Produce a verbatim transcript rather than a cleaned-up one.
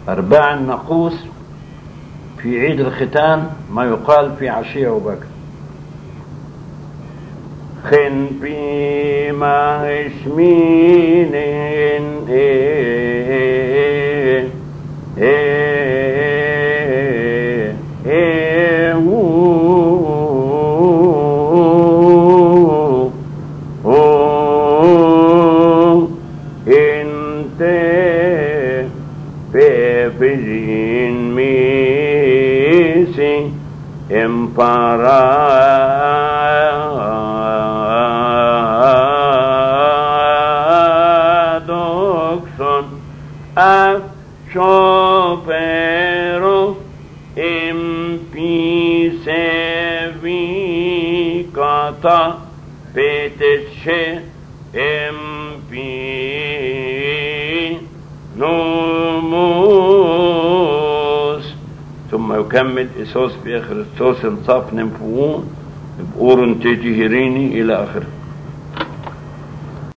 أرباع الناقوس في عيد الختان ما يقال في عشية وبكر. خن بما اسمين إيه إيه إيه انت بفجين ميسي امبارادوكسون اشوفيرو امبيسيفيكاتا بيتشي امبي نوموس. ثم يكمل إسوس بخريستوس انصاف نمفوون بأورن تجهريني إلى آخره.